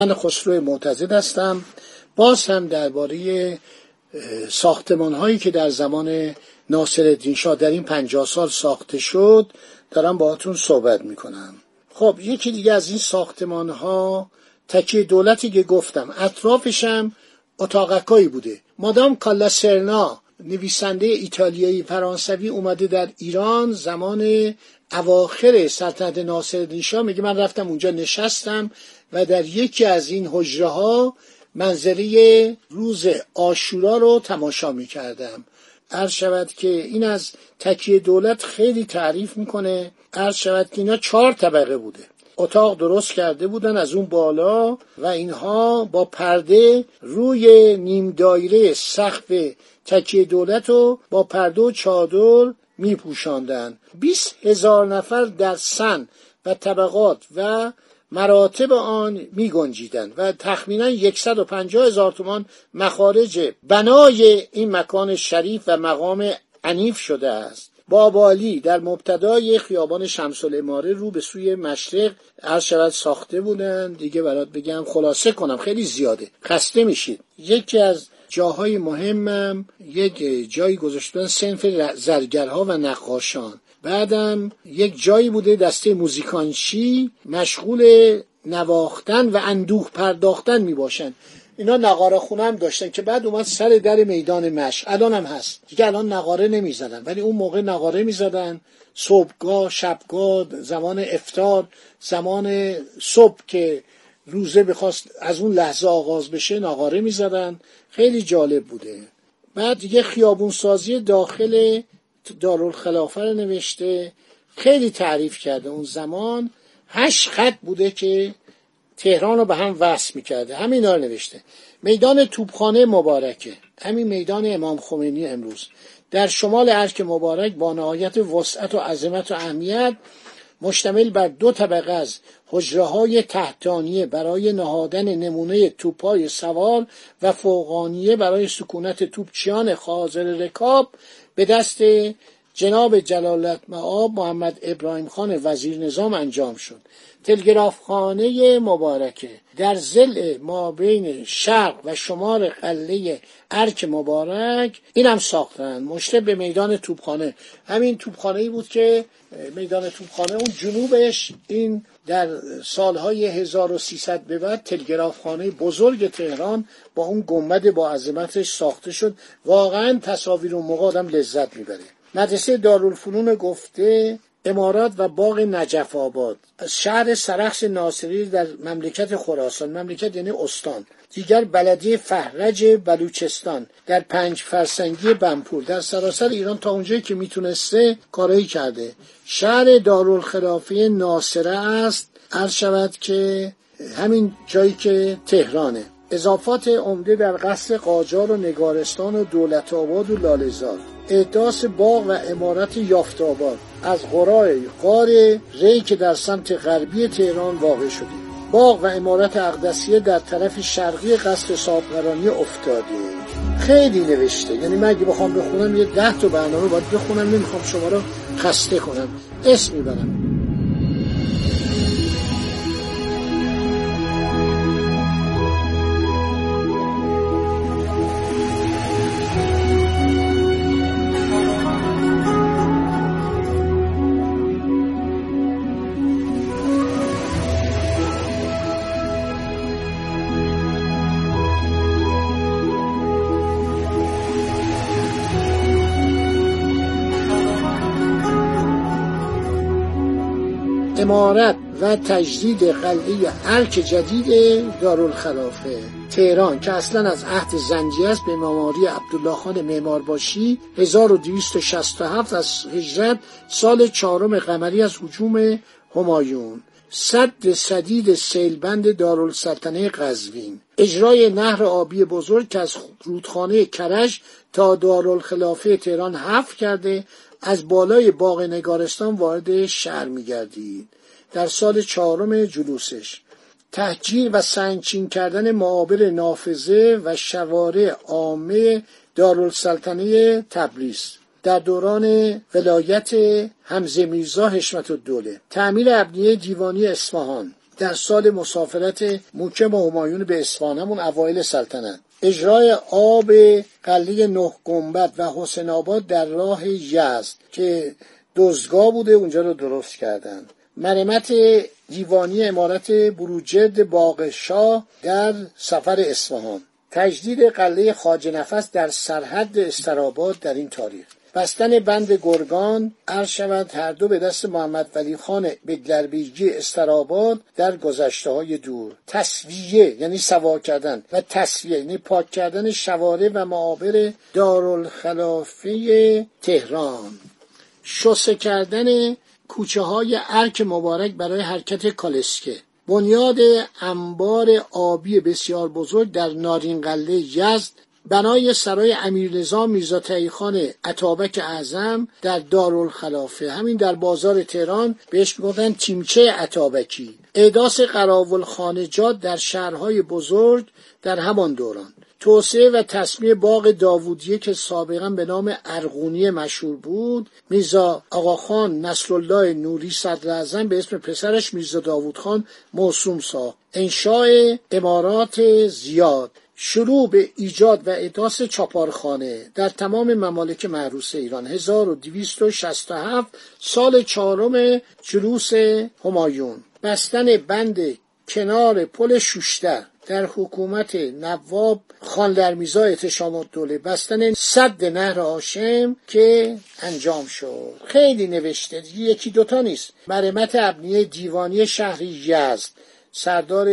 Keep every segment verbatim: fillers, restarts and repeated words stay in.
من خسرو معتضد هستم. باز هم درباره ساختمان هایی که در زمان ناصرالدین شاه در این پنجاه سال ساخته شد دارم باهاتون صحبت میکنم. خب یکی دیگه از این ساختمان ها تکیه دولتی که گفتم، اطرافشم اتاقکایی بوده. مادام کالا سرنا نویسنده ایتالیایی فرانسوی اومده در ایران زمان اواخر سلطنت ناصرالدین شاه، میگه من رفتم اونجا نشستم و در یکی از این حجره ها منظره روز عاشورا رو تماشا میکردم. عرض شود که این از تکیه دولت خیلی تعریف میکنه. عرض شود که اینا چهار طبقه بوده، اتاق درست کرده بودن از اون بالا و اینها با پرده روی نیم دایره سقف تکیه دولت رو با پرده و چادر می پوشاندن. بیست هزار نفر در سن و طبقات و مراتب آن می گنجیدن و تخمینا صد و پنجاه هزار تومان مخارج بنای این مکان شریف و مقام عنیف شده است. بابالی در مبتدای خیابان شمس العماره رو به سوی مشرق عرض شود ساخته بودن. دیگه برات بگم خلاصه کنم خیلی زیاده، خسته میشید. یکی از جاهای مهمم یک جایی گذاشتن صنف زرگرها و نقاشان. بعدم یک جایی بوده دسته موزیکانچی مشغول نواختن و اندوه پرداختن می باشن. اینا نقاره خونه هم داشتن که بعد اومد سر در میدان مشق، الان هم هست دیگه. الان نقاره نمی زدن ولی اون موقع نقاره می زدن. صبحگاه، شبگاه، زمان افطار، زمان صبح که روزه بخواست از اون لحظه آغاز بشه نقاره می زدن. خیلی جالب بوده. بعد دیگه خیابون سازی داخل دارالخلافه رو نوشته، خیلی تعریف کرده. اون زمان هشت خط بوده که تهران رو به هم وصل میکرده، همین رو نوشته. میدان توپخانه مبارکه، همین میدان امام خمینی امروز در شمال ارک مبارک با نهایت وسعت و عظمت و اهمیت، مشتمل بر دو طبقه از حجره‌های تحتانیه برای نهادن نمونه توپ‌های سوار و فوقانیه برای سکونت توپچیان خاضر رکاب به دست جناب جلالتمآب محمد ابراهیم خان وزیر نظام انجام شد. تلگرافخانه مبارکه در ضلع ما بین شرق و شمال قلعه ارک مبارک اینم ساختن، مشتبه به میدان توپخانه. همین توپخانه‌ای بود که میدان توپخانه اون جنوبش این در سالهای هزار و سیصد به بعد تلگرافخانه بزرگ تهران با اون گنبد با عظمتش ساخته شد. واقعا تصاویر اون موقع آدم لذت میبره. مدرسه دارالفنون گفته، امارات و باغ نجف آباد از شهر سرخس ناصری در مملکت خراسان، مملکت یعنی استان. دیگر بلدیه فهرج بلوچستان در پنج فرسنگی بنپور در سراسر ایران تا اونجایی که میتونسته کارایی کرده. شهر دارالخلافه ناصره است، عرض شود که همین جایی که تهرانه. اضافات عمده در قصر قاجار و نگارستان و دولت آباد و لاله‌زار. احداث باغ و عمارت یافت آباد از قرای غار ری که در سمت غربی تهران واقع شده. باغ و عمارت اقدسیه در طرف شرقی قصر صاحبقرانی افتاده. خیلی نوشته، یعنی من اگه بخوام بخونم یه ده تا برنامه باید بخونم، نمیخوام شما رو خسته کنم، اسم میبرم. امارت و تجدید قلعه ارک جدید دارالخلافه تهران که اصلا از عهد زنجی است به معماری عبدالله خان معمارباشی هزار و دویست و شصت و هفت از هجرت، سال چهارم قمری از هجوم همایون. سد سدید سیلبند دارالسلطنه قزوین. اجرای نهر آبی بزرگ که از رودخانه کرج تا دارالخلافه تهران حفر کرده از بالای باغ نگارستان وارد شهر می‌گردید. در سال چهارم جلوسش تهجیر و سنگچین کردن معابر نافذه و شوارع عامه دارالسلطنه تبریز در دوران ولایت حمزه میرزا حشمت الدوله. تعمیر ابنیه دیوانی اصفهان در سال مسافرت موکم و همایون به اصفهان، همون اوایل سلطنت، اجرای آب قلعه نه گنبد و حسین آباد در راه یزد که دزدگاه بوده اونجا رو درست کردن. مرمت دیوانی عمارت بروجرد باغ شاه در سفر اصفهان. تجدید قلعه خواجه نفس در سرحد استراباد در این تاریخ. بستن بند گرگان عرض شود هر دو به دست محمد ولی خان بگلربیگی استراباد در گذشته های دور. تسویه یعنی سوا کردن و تسویه یعنی پاک کردن شوارع و معابر دارالخلافه تهران. شسته کردن کوچه های ارک مبارک برای حرکت کالسکه. بنیاد انبار آبی بسیار بزرگ در نارین قلعه یزد. بنای سرای امیرنظام میرزا تقی‌خان اتابک اعظم در دارالخلافه، همین در بازار تهران بهش میگفتن تیمچه اتابکی. احداث قراولخانجات در شهرهای بزرگ در همان دوران. توسعه و تصمیه باغ داوودیه که سابقا به نام ارغونیه مشهور بود، میرزا آقاخان نصرالله نوری صدراعظم به اسم پسرش میرزا داوودخان موسوم ساخت. انشاء امارات زیاد. شروع به ایجاد و احداث چاپارخانه در تمام ممالک محروسه ایران. هزار و دویست و شصت و هفت سال چهارم جلوس همایون. بستن بند کنار پل شوشتر در حکومت نواب خان لرمیزا احتشام الدوله. بستن سد نهر هاشم که انجام شد. خیلی نوشته، یکی دوتا نیست. مرمت ابنیه دیوانی شهر یزد، سردار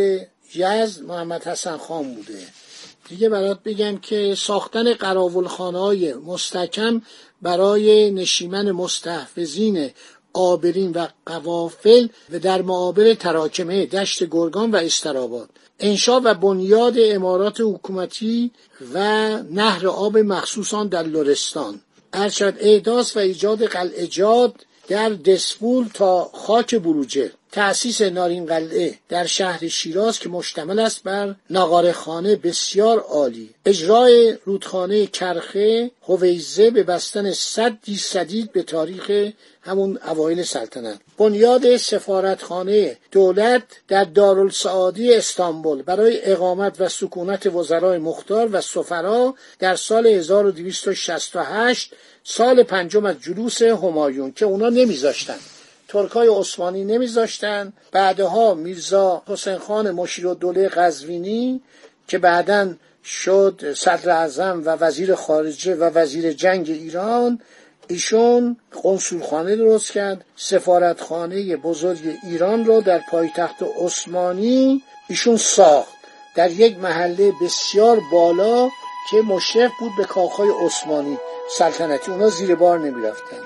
یزد محمد حسن خان بوده. دیگه برات بگم که ساختن قراولخانه‌های مستحکم برای نشیمن مستحفظین آبرین و قوافل و در معابر تراکمه دشت گرگان و استراباد. انشاء و بنیاد امارات حکومتی و نهر آب مخصوص آن در لرستان. ارشد احداث و ایجاد قلعه‌جات در دسپول تا خاک بروجرد. تأسیس نارین قلعه در شهر شیراز که مشتمل است بر نقاره‌خانه بسیار عالی. اجرای رودخانه کرخه هویزه به بستن سدی سدید به تاریخ همون اوایل سلطنت. بنیاد سفارتخانه دولت در دارالسعادی استانبول برای اقامت و سکونت وزرای مختار و سفرا در سال هزار و دویست و شصت و هشت، سال پنجم از جلوس همایون که اونا نمیذاشتن، ترکای عثمانی نمیذاشتن. بعدها میرزا حسین خان مشیرالدوله قزوینی که بعداً شد صدر اعظم و وزیر خارجه و وزیر جنگ ایران، ایشون قنصولخانه درست کرد. سفارتخانه بزرگ ایران رو در پایتخت عثمانی ایشون ساخت در یک محله بسیار بالا که مشرف بود به کاخهای عثمانی سلطنتی. اونا زیر بار نمی رفتن.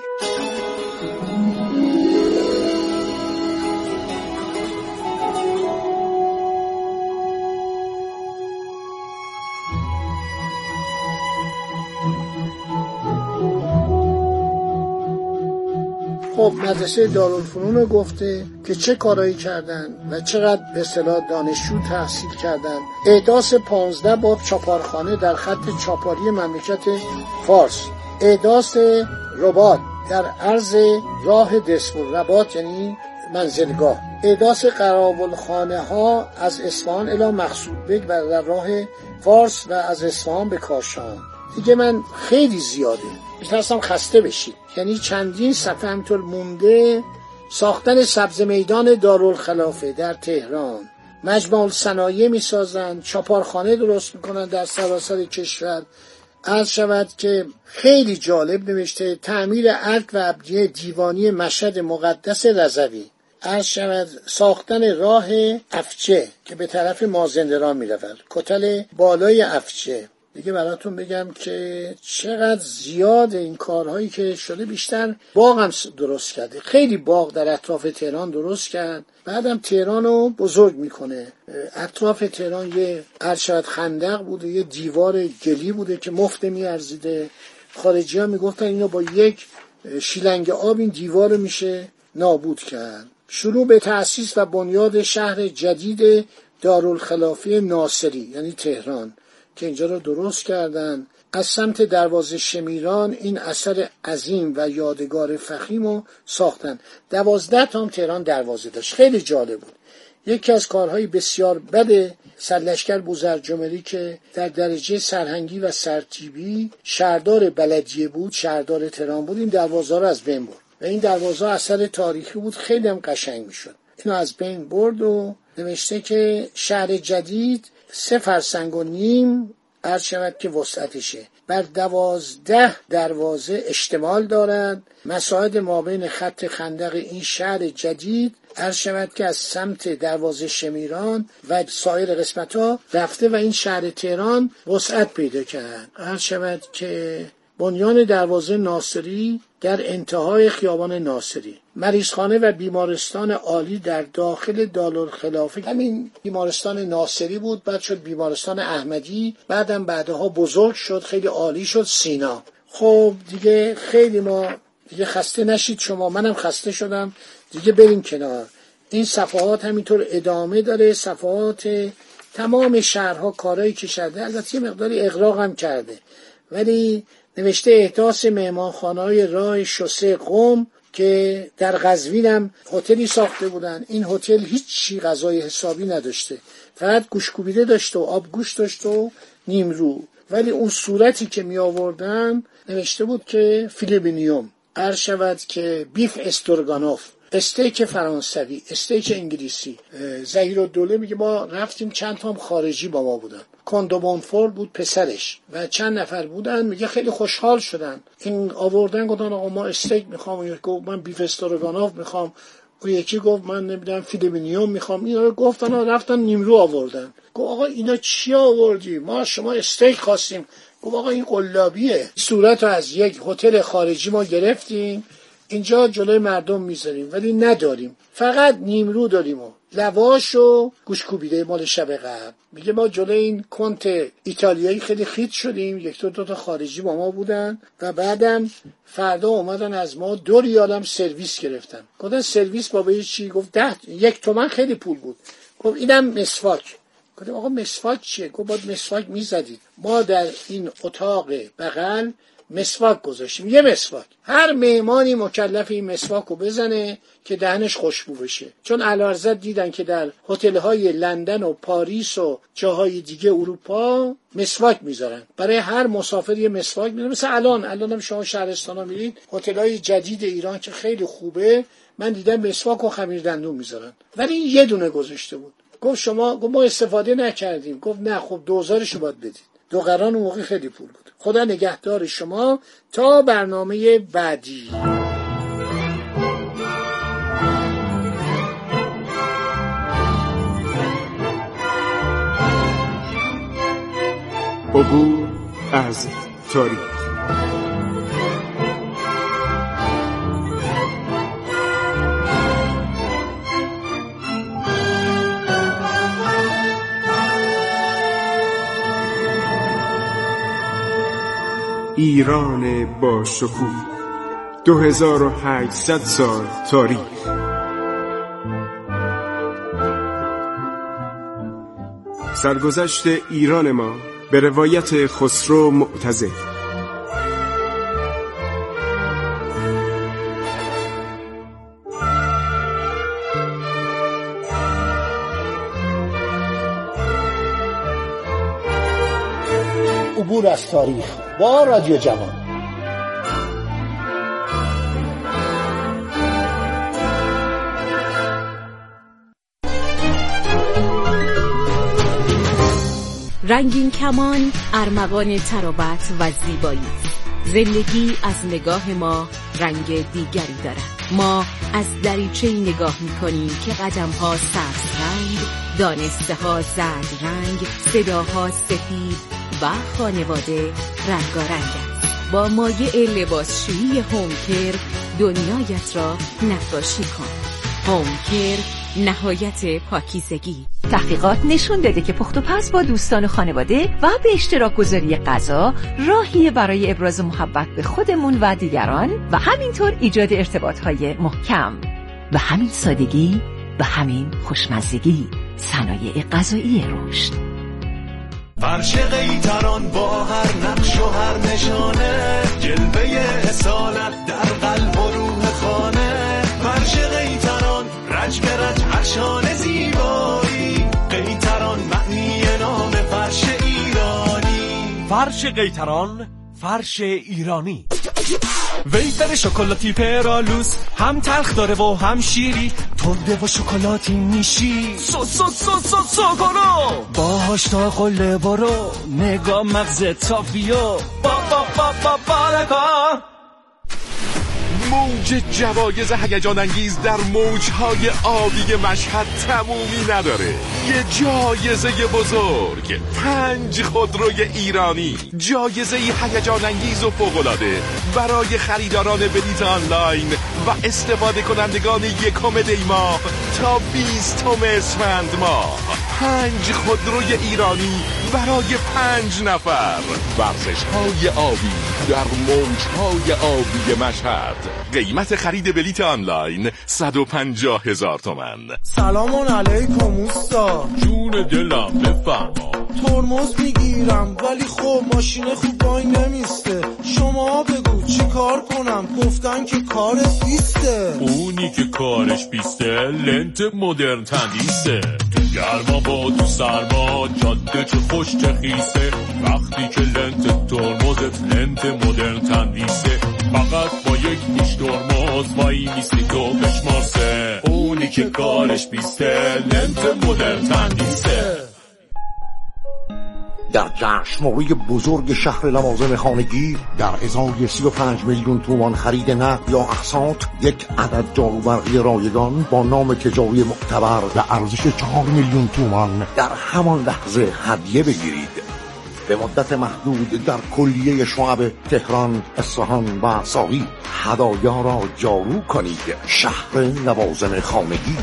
خب مدرسه دارالفنون رو گفته که چه کارایی کردن و چقدر به اصطلاح دانشجو تحصیل کردن. احداث پانزده باب چاپارخانه در خط چاپاری مملکت فارس. احداث رباط در عرض راه دسپول. رباط یعنی منزلگاه. احداث قراولخانه ها از اصفهان الی مقصودبک و در راه فارس و از اصفهان به کاشان. دیگه من خیلی زیاده میترسم خسته بشید، یعنی چندین صفحه همینطور مونده. ساختن سبز میدان دارالخلافه در تهران. مجمع الصنایع میسازن، چاپارخانه درست میکنن در سراسر کشور. عرض شود که خیلی جالب نوشته تعمیر ارک و ابنیه دیوانی مشهد مقدس رضوی. عرض شود ساختن راه افچه که به طرف مازندران میرود، کتل بالای افچه. دیگه براتون بگم که چقدر زیاد این کارهایی که شده. بیشتر باغ هم درست کرده، خیلی باغ در اطراف تهران درست کرد. بعدم تهران رو بزرگ میکنه. اطراف تهران یه ارشد خندق بوده، یه دیوار گلی بوده که مفت میارزیده. خارجی ها میگفتن اینو با یک شیلنگ آب این دیوار رو میشه نابود کرد. شروع به تأسیس و بنیاد شهر جدید دارالخلافه ناصری یعنی تهران که اینجا رو درست کردن. از سمت دروازه شمیران این اثر عظیم و یادگار فخیم رو ساختن. دوازده تا هم تهران دروازه داشت، خیلی جالب بود. یکی از کارهای بسیار بد سرلشکر بوزرجملی که در درجه سرهنگی و سرتیبی شهردار بلدیه بود، شهردار تهران بود، این دروازه رو از بین برد و این دروازه اثر تاریخی بود، خیلی هم قشنگ میشد. اینو از بین برد و نوشته که شهر جدید سه فرسنگ و نیم عرض شود که وسعتشه، بر دوازده دروازه اشتمال دارد. مساحت مابین خط خندق این شهر جدید عرض شود که از سمت دروازه شمیران و سایر قسمت‌ها رفته و این شهر تهران وسعت پیدا کرد. عرض شود که بنیان دروازه ناصری در انتهای خیابان ناصری، مریضخانه و بیمارستان عالی در داخل دارالخلافه، همین بیمارستان ناصری بود، بعد شد بیمارستان احمدی، بعدم بعدها بزرگ شد، خیلی عالی شد سینا. خب دیگه خیلی ما دیگه خسته نشید شما، منم خسته شدم، دیگه بریم کنار. این صفحات همینطور ادامه داره، صفحات تمام شهرها کارهایی که شده، البته یه مقداری اغراق هم کرده، ولی نوشته احداث مهمانخانه‌های راه شوسه قم که در قزوین هم هتلی ساخته بودن. این هتل هیچ چی غذای حسابی نداشته، فقط گوشت‌کوبیده داشته و آبگوشت داشته و نیمرو، ولی اون صورتی که می آوردن نوشته بود که فیلیبینیوم، عرض شود که بیف استرگانوف، استیک فرانسوی، استیک انگلیسی. ظهیرالدوله میگه ما رفتیم چند تا هم خارجی با ما بودن، کاندو مونفورد بود پسرش و چند نفر بودن، میگه خیلی خوشحال شدن. این آوردن گفتن آقا ما استیک میخوام، اون یکی گفت من بیف استرگانوف میخوام، اون یکی گفت من نمیدونم فیلیبینیوم میخوام. اینا گفتن رفتن نیمرو آوردن. گفت آقا اینا چی آوردی؟ ما شما استیک خواستیم. گفت آقا این قلابیه. صورت رو از یک هتل خارجی ما گرفتیم، اینجا جلوی مردم میذاریم ولی نداریم، فقط نیمرو داریم و لواش و گوشت‌کوبیده مال شب قبل. میگه ما جلوی این کنت ایتالیایی خیلی خیت شدیم، یک دو دو تا خارجی با ما بودن و بعدم فردا اومدن از ما دو ریالم سرویس گرفتن. گفتن سرویس بابا چی؟ گفت ده یک تومن، خیلی پول بود. گفت اینم مسواک. گفتم آقا مسواک چیه؟ گفت باید مسواک میزدید. ما در این اتاق بغل مسواک گذاشتیم، یه مسواک، هر مهمانی مکلف این مسواک رو بزنه که دهنش خوشبو بشه. چون علارزد دیدن که در هتل‌های لندن و پاریس و جاهای دیگه اروپا مسواک میذارن، برای هر مسافر یه مسواک میذارن. مثل الان الان هم شما شهرستانا میرید هتل‌های جدید ایران که خیلی خوبه، من دیدم مسواک و خمیر دندون میذارن، ولی این یه دونه گذاشته بود. گفت شما، گفت ما استفاده نکردیم. گفت نه خب دوزارشو باید بدید. دو قران اون موقع خیلی پول بود. خدا نگهدار شما تا برنامه بعدی. عبور از تاریخ. ایران با شکوه، دو هزار و هشتصد سال تاریخ. سرگذشت ایران ما به روایت خسرو معتزد. عبور از تاریخ با رادیو جوان. رنگین کمان ارمغان ترابط و زیبایی. زندگی از نگاه ما رنگ دیگری دارد. ما از دریچه نگاه می‌کنیم که قدم‌ها سبز رنگ، دانسته‌ها زرد رنگ، صداها سفید و خانواده رنگارنگ است. با مایع لباسشویی هومکر دنیایت را نقاشی کن. هومکر، نهایت پاکیزگی. تحقیقات نشون داده که پخت و پز با دوستان و خانواده و به اشتراک گذاری غذا راهیه برای ابراز محبت به خودمون و دیگران و همینطور ایجاد ارتباطهای محکم. و همین سادگی و همین خوشمزگی صنایع غذایی رشد. فرش قیتران با هر نقش و هر نشانه، جلوه اصالت در قلب و روح خانه. فرش قیتران رنج به رنج هر شانه زیبا، فرش قیطران، فرش ایرانی. ویفر شکلاتی پرالوس، هم تلخ داره و هم شیری، تنده و شکلاتی میشی سو سو سو سو سوگورو. باهاش تا قله برو، نگاه مغز تافیو با با با با بالکا. موج جوایز هیجان انگیز در موجهای آبی مشهد تمومی نداره. یه جایزه بزرگ، پنج خودروی ایرانی، جایزه هیجان انگیز و فوق‌العاده برای خریداران بلیط آنلاین و استفاده کنندگان یکم دی ماه تا بیستم اسفند ماه. پنج خودروی ایرانی برای پنج نفر. ورزش‌های آبی در موجهای آبی مشهد. قیمت خرید بلیط آنلاین صد و پنجاه هزار تومان. سلام علیکم اوستا. جون دلم بفرما. ترمز میگیرم ولی خب ماشین خوب وای نمیسته. شما بگو چی کار کنم؟ گفتن که کارت بیسته. اونی که کارش بیسته لنت مدرن تندیسه. تو گرما با تو سرما جاده چه خوش چه خیسه. وقتی که لنت ترمزت لنت مدرن تندیسه، فقط با یک پیش ترمز وای میستی تو بشمارسه. اونی که کارش بیسته لنت مدرن تندیسه. در جشنواره بزرگ شهر لوازم خانگی در ازای سی و پنج میلیون تومان خرید نقد یا اقساط، یک عدد جاروبرقی رایگان با نام تجاری معتبر و ارزش چهار میلیون تومان در همان لحظه هدیه بگیرید. به مدت محدود در کلیه شعب تهران، اصفهان و ساقی هدایا را جارو کنید. شهر لوازم خانگی.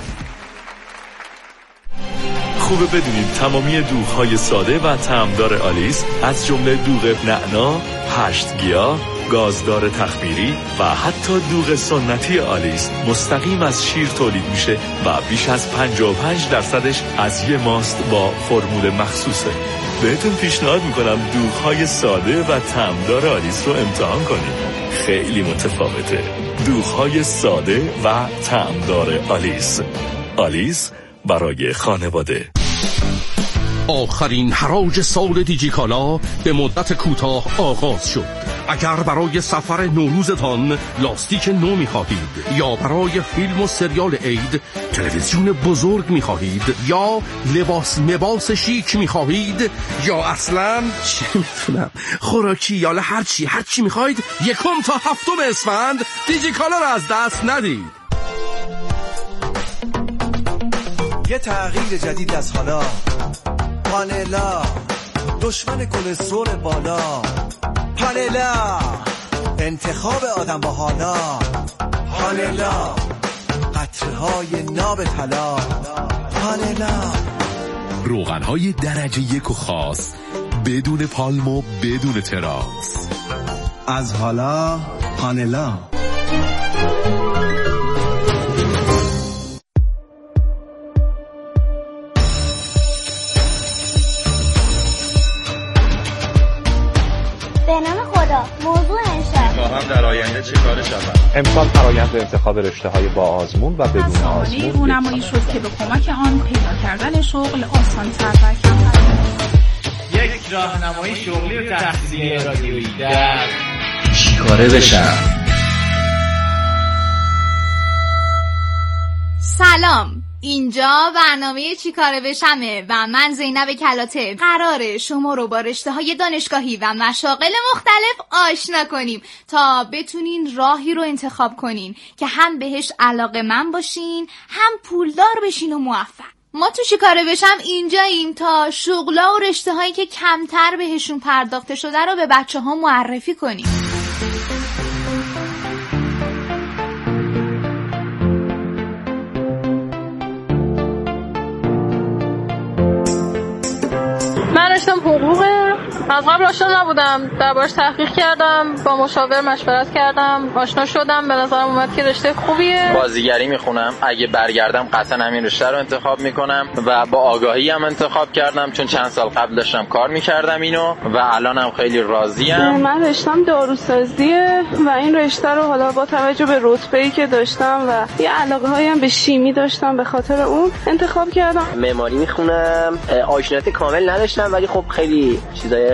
خوبه بدونید تمامی دوغ‌های ساده و طعمدار آلیس از جمله دوغ نعنا، هشت گیاه، گازدار تخمیری و حتی دوغ سنتی آلیس مستقیم از شیر تولید میشه و بیش از پنجاه و پنج درصدش از یه ماست با فرمول مخصوصه. بهتون پیشنهاد میکنم دوغ‌های ساده و طعمدار آلیس رو امتحان کنید. خیلی متفاوته. دوغ‌های ساده و طعمدار آلیس. آلیس برای خانواده. آخرین حراج سال دیجیکالا به مدت کوتاه آغاز شد. اگر برای سفر نوروزتان لاستیک نو می‌خواهید یا برای فیلم و سریال عید تلویزیون بزرگ می‌خواهید یا لباس مباس شیک می‌خواهید یا اصلاً چه می‌دونم خوراکی یا هر چی هر چی می‌خواهید، یکم تا هفتم اسفند دیجیکالا رو از دست ندید. یه تغییر جدید از حالا. پانلا دشمن کلسترول بالا. پانلا انتخاب آدم با حالا. پانلا قطرهای ناب طلا. پانلا روغن‌های درجه یک و خاص، بدون پالم و بدون تراس. از حالا پانلا. به نام خدا. موضوع انشاء خواهم در آینده چه کار شود؟ امسال فرآیند انتخاب رشته‌های با آزمون و بدون آزمون رونمایی شد که به کمک آن پیدا کردن شغل آسان‌تر و کمتر. یک راهنمای شغلی و تحصیلی رادیویی در چیکاره بشم. سلام، اینجا برنامه چیکاره بشمه و من زینب کلاته. قراره شما رو با رشته‌های دانشگاهی و مشاغل مختلف آشنا کنیم تا بتونین راهی رو انتخاب کنین که هم بهش علاقه‌مند باشین، هم پولدار بشین و موفق. ما تو چیکاره بشم اینجاییم تا شغلا و رشته‌هایی که کمتر بهشون پرداخته شده رو به بچه‌ها معرفی کنیم. من رشتم حقوقه. از قبل آشنا نبودم، دربارش تحقیق کردم، با مشاور مشورت کردم، آشنا شدم. به نظرم اومد که رشته خوبیه. بازیگری میخونم، اگه برگردم قطعا همین رشته رو انتخاب میکنم و با آگاهی هم انتخاب کردم چون چند سال قبل داشتم کار میکردم اینو و الانم خیلی راضیم. من رشتم داروسازیه و این رشته رو حالا با توجه به رتبه‌ای که داشتم و یه علاقه‌هایی هم به شیمی داشتم به خاطر اون انتخاب کردم. معماری میخونم. آشنایت کامل نداشتم ولی خب خیلی چیزای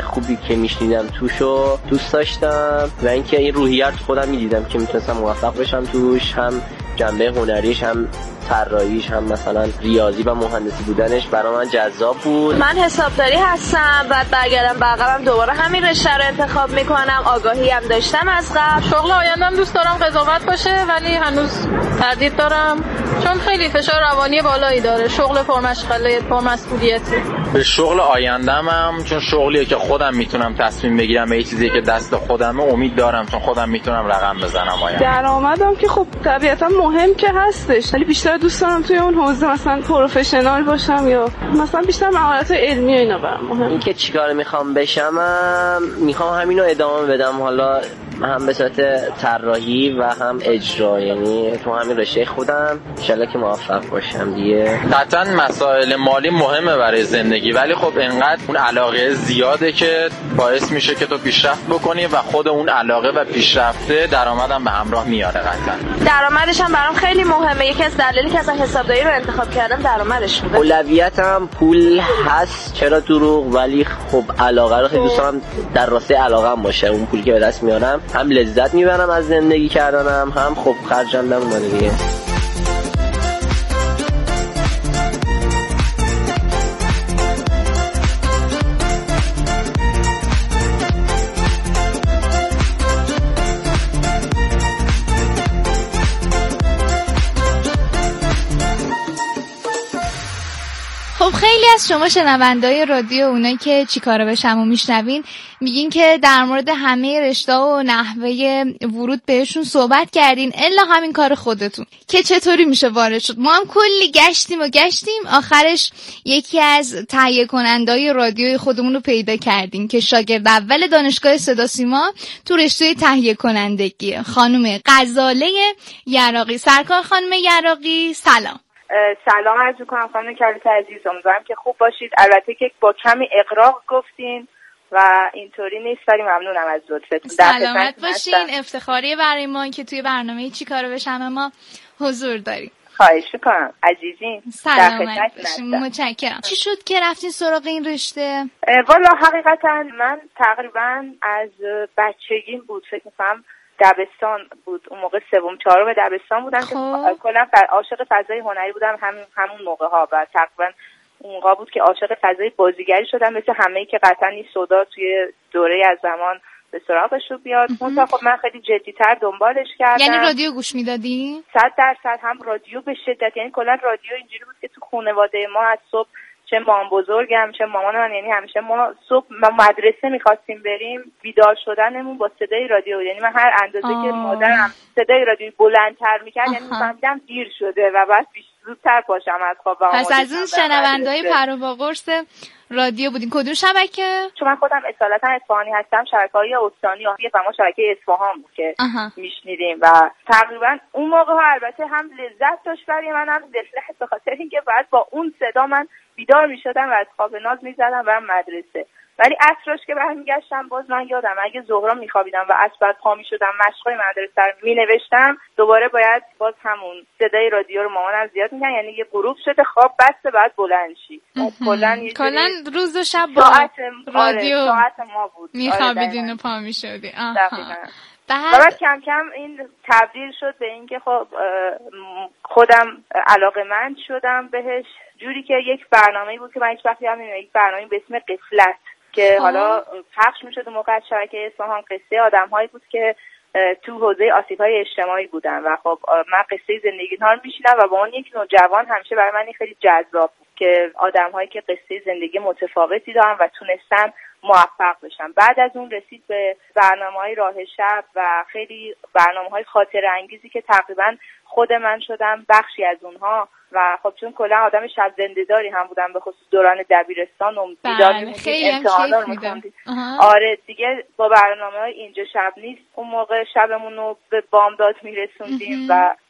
خوبی که میشنیدم توشو دوست داشتم و اینکه این روحیه رو خودم میدیدم که میتونستم موفق بشم توش، هم جنبه هنریش، هم طراحیش، هم مثلا ریاضی و مهندسی بودنش برای من جذاب بود. من حسابداری هستم، بعد برگردم به عقبم دوباره همین رشته رو انتخاب میکنم. آگاهی هم داشتم از قبل. شغل آیندم دوست دارم قضاوت باشه، ولی هنوز تردید دارم چون خیلی فشار روانی بالایی داره. شغل پرمشغله، پرمسئولیتی. به شغل آیندم هم چون شغلیه که خودم میتونم تصمیم بگیرم، به چیزی که دست خودمه امید دارم چون خودم میتونم رقم بزنم. آینده درآمدم که خب طبیعتا مهم که هستش، ولی بیشتر دوست دارم توی اون حوزه مثلا پروفشنال باشم یا مثلا بیشتر مهارت علمی و اینا برام مهمه. این که چیکار میخوام بشم، میخوام همینو ادامه بدم، حالا هم به صورت طراحی و هم اجرا، یعنی تو همین رشته خودم ان شاءالله که موفق باشم دیگه. قطعا مسائل مالی مهمه برای زندگی، ولی خب اینقدر اون علاقه زیاده که باعث میشه که تو پیشرفت بکنی و خود اون علاقه و پیشرفته درآمدم به همراه میاره. قطعا درآمدش هم برام خیلی مهمه. یکی از دلایلی که اصلا حسابداری رو انتخاب کردم درآمدش بوده. اولویتم پول هست، چرا دروغ، ولی خب علاقه رو خیلی دوست دارم در راسته علاقه‌ام باشه. اون پولی که به دست میارم هم لذت میبرم از زندگی کردنم، هم خب خرجم نمونه دیگه. خب خیلی از شما شنوندای رادیو، اونایی که چیکاره بشم و میشنوین، میگین که در مورد همه رشته‌ها و نحوه ورود بهشون صحبت کردین الا همین کار خودتون که چطوری میشه وارد شد. ما هم کلی گشتیم و گشتیم، آخرش یکی از تهیه کنندای رادیوی خودمون رو پیدا کردیم که شاگرد اول دانشگاه صدا سیما تو رشته تهیه کنندگی، خانم غزاله یراقی. سرکار خانم یراقی سلام. سلام عرض می‌کنم خانم کریمه عزیز، امیدوارم که خوب باشید. البته که با کمی اغراق گفتین و اینطوری نیست، ولی ممنونم از لطفتون. سلامت باشین. افتخاریه برای ما که توی برنامه چیکاره بشم ما حضور داریم. خواهش می‌کنم عزیزین. سلامت باشین. متشکرم. چی شد که رفتین سراغ این رشته؟ والا حقیقتا من تقریبا از بچگیم بود، فکر می‌کنم دبستان بود، اون موقع سوم چهارم دبستان بودم که کلا عاشق فضای هنری بودم، هم همون موقع ها و تقریبا اون موقع بود که عاشق فضای بازیگری شدم، مثل همه‌ای که قطعا این سودا توی دوره از زمان به سراغش رو بیاد. اون خب من خیلی جدی‌تر دنبالش کردم. یعنی رادیو گوش میدادی؟ صد درصد هم رادیو به شدت، یعنی کلا رادیو اینجوری بود که تو خانواده ما از صبح، چه مام بزرگم چه مامان من، یعنی همیشه ما صبح ما مدرسه می‌خواستیم بریم، بیدار شدنمون با صدای رادیو، یعنی من هر اندازه آه. که مادرم صدای رادیو بلندتر می‌کرد یعنی فهمیدم دیر شده و بعد زودتر پاشم از خواب. پس از اون شنونده‌های پر و قرص رادیو بودین. کدوم شبکه؟ چون من خودم اصالتا اصفهانی هستم، شبکه‌های استانی و ما شبکه اصفهان بود که میشنیدیم و تقریبا اون موقع ها البته هم لذت داشت برای من، هم دلخواه به خاطر اینکه بعد با اون صدا من بیدار میشدم و از خواب ناز میزدم برم مدرسه. ولی عصرش که برمیگشتم باز من یادم اگه ظهرا میخوابیدم و عصر بعد پا میشدم مشقای مدرسه رو مینوشتم، دوباره باید باز همون صدای رادیو رو مامانم زیاد میگن، یعنی یه غروب شده خواب بسته بعد بلند شی. کلا کلا روز و شب با رادیو آره ساعت ما بود میخوابیدین و پا میشدی. و بعد کم کم این تبدیل شد به اینکه خب خودم علاقه‌مند شدم بهش، جوری که یک برنامه‌ای بود که من هیچ وقتی هم یک برنامه‌ای به اسم قفلت که حالا پخش می‌شد موقع از شبکه اصفهان، قصه آدم‌هایی بود که تو حوزه آسیب‌های اجتماعی بودن و خب من قصه زندگی اینها رو می‌شنیدم و با اون یک نوجوان همیشه برای من خیلی جذاب بود که آدم‌هایی که قصه زندگی متفاوتی دارن و تونستن موفق بشن. بعد از اون رسید به برنامه‌های راه شب و خیلی برنامه‌های خاطره انگیزی که تقریبا خود من شدم بخشی از اونها و خب چون کلا آدم شب زنده‌داری هم بودم به خصوص دوران دبیرستان و بیدار می‌موندیم امتحانا رو می‌خوندیم. آره دیگه با برنامه‌های اینجا شب نیست اون موقع شبمون رو به بامداد می‌رسوندیم و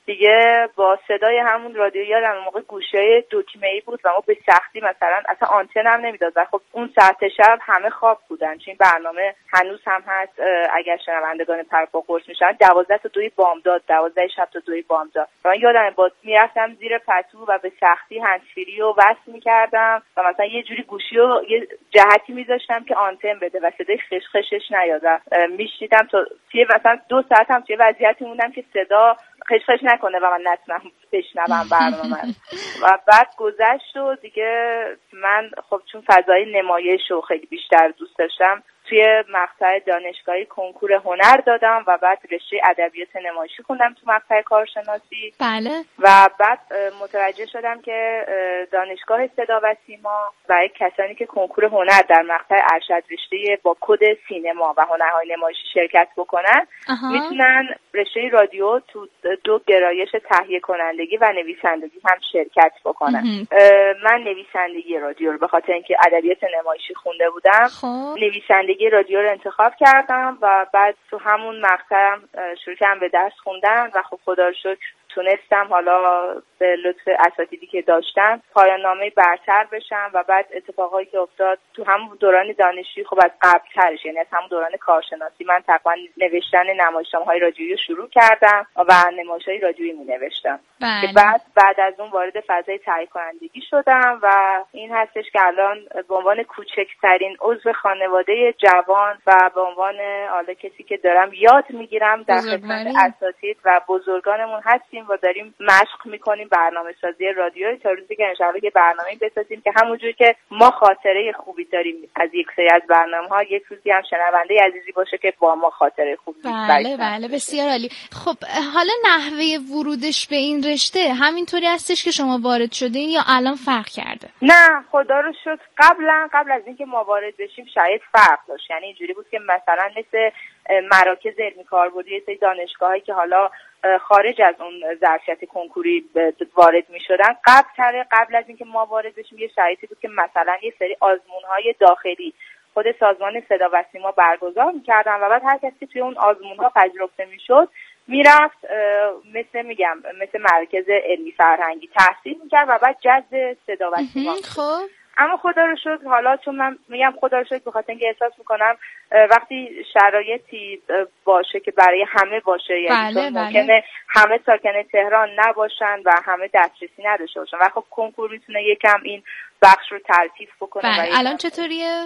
دیگه با صدای همون رادیو یادم موقع گوشی‌های دکمه‌ای بود و ما به سختی مثلا اصلا آنتن هم نمیداد و خب اون ساعت شب همه خواب بودن، چون برنامه هنوز هم هست اگر شنوندگان پرپا قرص میشن دوازده تا دوی بامداد، دوازده شب تا دوی بامداد. من یادم با میرفتم زیر پتو و به سختی هندزفری رو وصل میکردم و مثلا یه جوری گوشی رو یه جهتی میذاشتم که آنتن بده و صدای خشخشش نیاد. میشنیدم تا توی مثلا دو ساعت هم توی وضعیتی موندم که صدا خشخش نکنه و من نتونم بشنوم برنامه. و بعد گذشت و دیگه من خب چون فضای نمایش رو خیلی بیشتر دوست داشتم توی مقطع دانشگاهی کنکور هنر دادم و بعد رشته ادبیات نمایشی خوندم تو مقطع کارشناسی. بله. و بعد متوجه شدم که دانشگاه صدا و سیما برای کسانی که کنکور هنر در مقطع ارشد رشته با کد سینما و هنرهای نمایشی شرکت بکنن میتونن رشته رادیو تو دو گرایش تهیه کنندگی و نویسندگی هم شرکت بکنن. من نویسندگی رادیو رو به خاطر اینکه ادبیات نمایشی خونده بودم خب. نویسندگی رادیو رو انتخاب کردم و بعد تو همون مقطعم شروع کردم به درس خوندن و خب خدا رو شکر تونستم حالا به لطف اساتیدی که داشتم پایان نامه برتر بشم و بعد اتفاقایی که افتاد تو همون دوران دانشجویی خب از قبل ترش، یعنی از همون دوران کارشناسی من تقریبا نوشتن نمایشنامه‌های رادیویی شروع کردم و نمایش‌های رادیویی می‌نوشتم. که بعد بعد از اون وارد فضای تهیه کنندگی شدم و این هستش که الان به عنوان کوچکترین عضو خانواده جوان و به عنوان حالا کسی که دارم یاد میگیرم در خدمت اساتید و بزرگانمون هستیم و داریم مشق میکنیم برنامه‌سازی رادیویی تا روزی که انشالله یه برنامه‌ای بسازیم که همونجوری که ما خاطره خوبی داریم از یک سری از برنامه‌ها، یک روزی هم شنونده عزیزی باشه که با ما خاطره خوبی داره. بله بله بسیار عالی. خب حالا نحوه ورودش به این رشته همینطوری هستش که شما وارد شدین یا الان فرق کرده؟ نه خدا رو شکر قبلا قبل از اینکه ما وارد بشیم شاید فرق داشت. یعنی اینجوری بود که مثلا مثل مراکز علمی کاربردی یه سری دانشگاهایی که حالا خارج از اون ظرفیت کنکوری وارد می‌شدن قبل تر قبل از اینکه ما وارد بشیم یه شرایطی بود که مثلا یه سری آزمون‌های داخلی خود سازمان صدا و سیما برگزار می‌کردن و بعد هر کسی توی اون آزمون‌ها پذیرفته می‌شد میرفت مثل میگم مثل مرکز علمی فرهنگی تحصیل می‌کرد و بعد جذب صدا و سیما. خب اما خدا رو شکر حالا چون من میگم خدا رو شکر به خاطر اینکه احساس میکنم وقتی شرایطی باشه که برای همه باشه یعنی بله، چون ممکنه بله. همه ساکن تهران نباشن و همه دسترسی نداشته باشن و خب کنکور میتونه یکم این بخش رو تلطیف بکنه. بله. الان چطوریه؟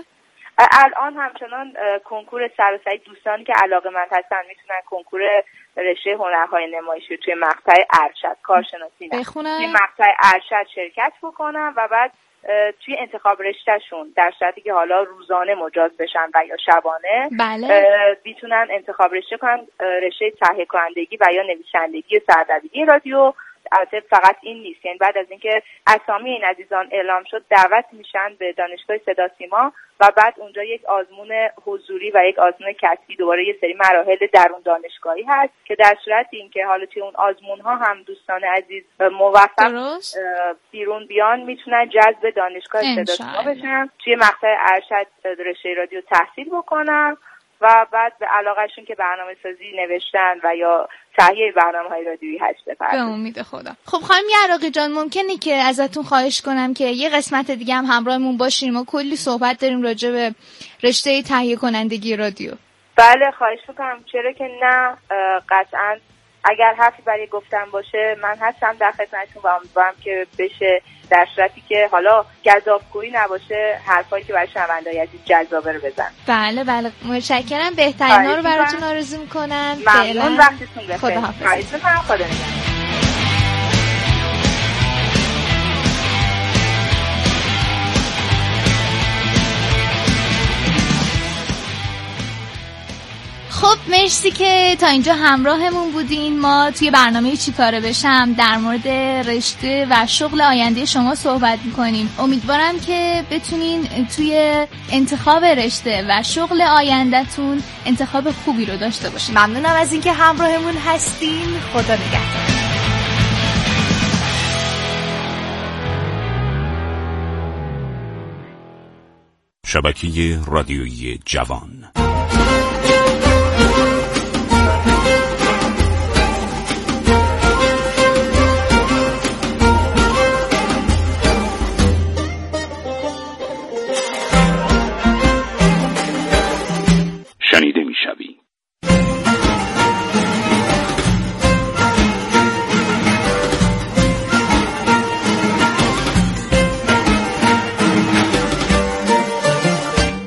الان همچنان کنکور سراسری دوستانی که علاقه‌مند هستن میتونن کنکور رشته هنرهای نمایشی توی مقطع ارشد کارشناسی بخونن، توی مقطع ارشد شرکت بکنن و بعد توی انتخاب رشتهشون در شرطی که حالا روزانه مجاز بشن و یا شبانه بله. میتونن انتخاب رشته کنن، رشته تهیه کنندگی و یا نویسندگی و سردبیری رادیو. البته فقط این نیست، یعنی بعد از اینکه اسامی این عزیزان اعلام شد دعوت میشن به دانشگاه صدا سیما و بعد اونجا یک آزمون حضوری و یک آزمون کسبی دوباره یه سری مراحل درون دانشگاهی هست که در صورت اینکه حالا توی اون آزمون ها هم دوستان عزیز موفق بیرون بیان میتونن جذب دانشگاه صدا سیما بشن، توی مقطع ارشد رشته رادیو تحصیل بکنن و بعد به علاقهشون که برنامه سازی نوشتن و یا تهیه برنامه‌های رادیویی هست بپردازن. به امید خدا. خب خانم یراقی جان ممکنه که ازتون خواهش کنم که یه قسمت دیگه هم همراهمون باشین، ما کلی صحبت داریم راجع به رشته تهیه کنندگی رادیو. بله خواهش میکنم، چرا که نه، قطعاً اگر حرفی برای گفتن باشه من هستم در خدمتتون و امیدوارم که بشه، در صورتی که حالا گزافگویی نباشه حرفایی که برای شنونده‌های عزیز جذابه رو بزن. بله بله متشکرم، بهترینا رو براتون آرزو میکنم. ممنون، وقتتون بخیر. خداحافظ. خواهش میکنم، خدا نگهدار. خب مرسی که تا اینجا همراهمون بودین. ما توی برنامه چی کاره بشم در مورد رشته و شغل آینده شما صحبت میکنیم. امیدوارم که بتونین توی انتخاب رشته و شغل آیندهتون انتخاب خوبی رو داشته باشین. ممنونم از اینکه همراهمون هستین. خدا نگهدار. شبکه رادیویی جوان.